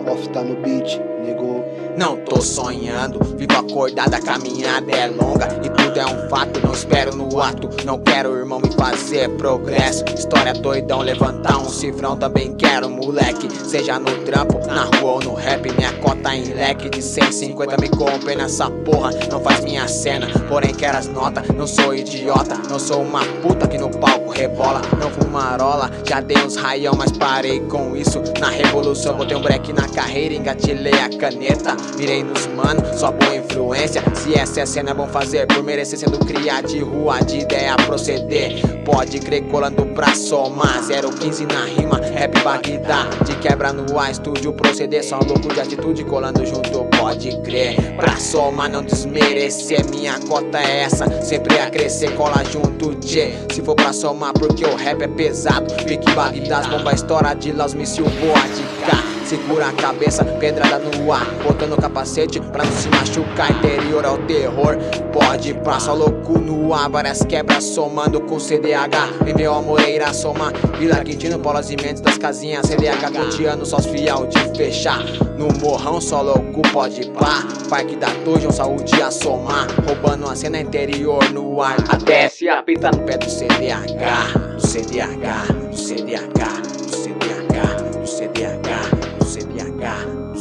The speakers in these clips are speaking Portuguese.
Off tá no beat, negou. Não tô sonhando, vivo acordado, a caminhada é longa e tudo é um fato, não espero no ato. Não quero, irmão, me fazer progresso. História doidão, levantar um cifrão, também quero, moleque. Seja no trampo, na rua ou no rap, minha cota em leque de 150 me compre nessa porra. Não faz minha cena, porém quero as notas. Não sou idiota, não sou uma puta que no palco rebola. Não fumarola, já dei uns raião, mas parei com isso. Na revolução botei um break na carreira, engatilhei a caneta. Virei nos mano, só boa influência. Se essa é cena é bom fazer, por merecer sendo cria de rua, de ideia proceder. Pode crer colando pra somar, 015 na rima, rap Bagdá. De quebra no ar, estúdio proceder. Só louco de atitude colando junto, pode crer. Pra somar, não desmerecer, minha cota é essa, sempre a crescer, cola junto, tchê. Se for pra somar, porque o rap é pesado. Pique Bagdá, bomba estoura de lá, os míssil voa de cá. Segura a cabeça, pedrada no ar, botando capacete pra não se machucar. Interior ao terror, pode ir pra só louco no ar. Várias quebras somando com CDH. Viveu a Moreira somar, Vila Quintino, Paulas e Mendes das casinhas. CDH contiano, só os fiel de fechar. No morrão só louco pode ir pá. Parque da Torre, saúde a somar. Roubando a cena interior no ar. Até se apita no pé do CDH. Do CDH, do CDH, do CDH, do CDH. Do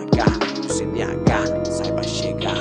CDH, saiba chegar.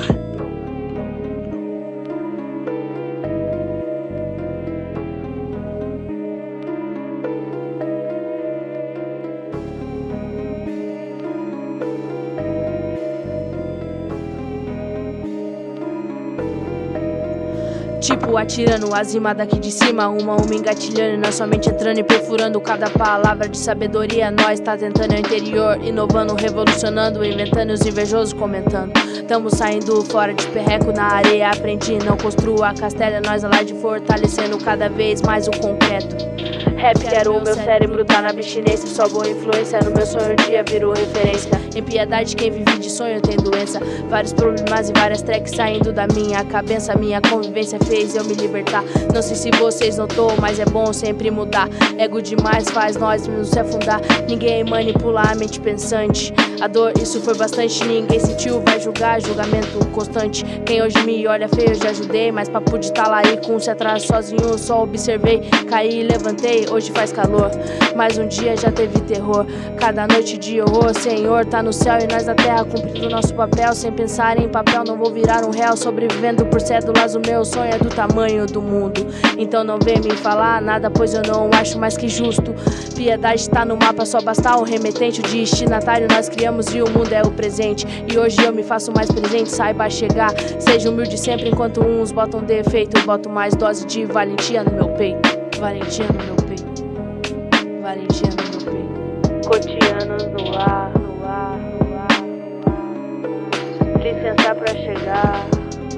Tipo atirando as rimas daqui de cima, uma engatilhando na sua mente, entrando e perfurando cada palavra de sabedoria. Nós tá tentando o interior, inovando, revolucionando, inventando, os invejosos comentando. Tamo saindo fora de perreco na areia, aprendi, não construa castelo, nós lá de fortalecendo cada vez mais o concreto. Rap quero o meu cérebro tá na abstinência, só boa influência no meu sonho, um dia virou referência. Em piedade quem vive de sonho tem doença, vários problemas e várias tracks saindo da minha cabeça. Minha convivência fez eu me libertar, não sei se vocês notou, mas é bom sempre mudar. Ego demais faz nós nos se afundar, ninguém manipula a mente pensante. A dor, isso foi bastante, ninguém sentiu, vai julgar, julgamento constante. Quem hoje me olha feio, eu já ajudei, mas papo de tá lá e com se atrás sozinho, só observei. Caí e levantei, hoje faz calor, mas um dia já teve terror. Cada noite de horror, Senhor tá no céu e nós na terra cumprindo nosso papel. Sem pensar em papel, não vou virar um réu, sobrevivendo por cédulas, o meu sonho é do tamanho do mundo. Então não vem me falar nada, pois eu não acho mais que justo. Piedade tá no mapa, só bastar um remetente. O destinatário nós criamos e o mundo é o presente. E hoje eu me faço mais presente, saiba chegar. Seja humilde sempre, enquanto uns botam defeito, eu boto mais dose de valentia no meu peito. Valentia no meu peito. Valentia no meu peito. Cotidianos no ar, no ar, no ar, no ar. Licença pra chegar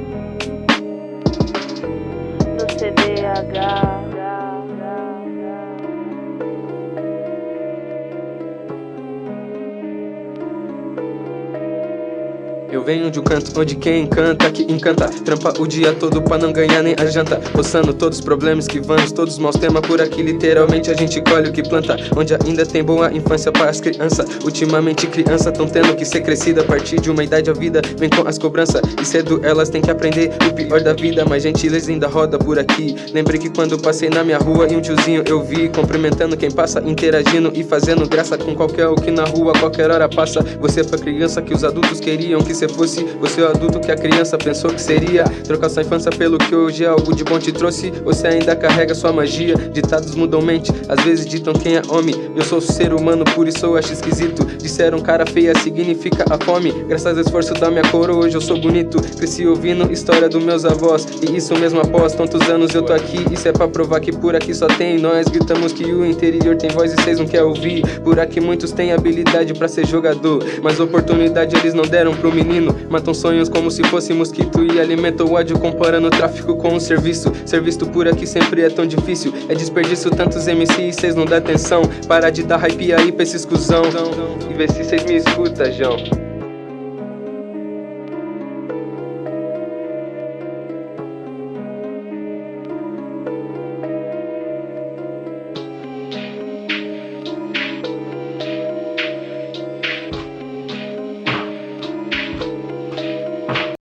no CDH. Eu venho de um canto onde quem encanta, que encanta, trampa o dia todo pra não ganhar nem a janta, roçando todos os problemas que vamos, todos os maus temas por aqui, literalmente a gente colhe o que planta, onde ainda tem boa infância para as crianças. Ultimamente crianças tão tendo que ser crescida, a partir de uma idade a vida vem com as cobranças, e cedo elas têm que aprender o pior da vida, mas gentileza ainda roda por aqui. Lembrei que quando passei na minha rua e um tiozinho eu vi, cumprimentando quem passa, interagindo e fazendo graça com qualquer o que na rua, qualquer hora passa. Você foi a criança que os adultos queriam que você fosse, você é o adulto que a criança pensou que seria. Trocar sua infância pelo que hoje é algo de bom te trouxe, você ainda carrega sua magia. Ditados mudam mente, às vezes ditam quem é homem. Eu sou ser humano, por isso eu acho esquisito. Disseram cara feia significa a fome. Graças ao esforço da minha coroa hoje eu sou bonito. Cresci ouvindo história dos meus avós, e isso mesmo após tantos anos eu tô aqui. Isso é pra provar que por aqui só tem nós. Gritamos que o interior tem voz e cês não quer ouvir. Por aqui muitos têm habilidade pra ser jogador, mas oportunidade eles não deram pro menino. Matam sonhos como se fosse mosquito e alimentam o ódio comparando o tráfico com o serviço. Ser visto por aqui sempre é tão difícil, é desperdício tantos MCs, cês não dá atenção. Para de dar hype aí pra esses cuzão e vê se cês me escutam, João.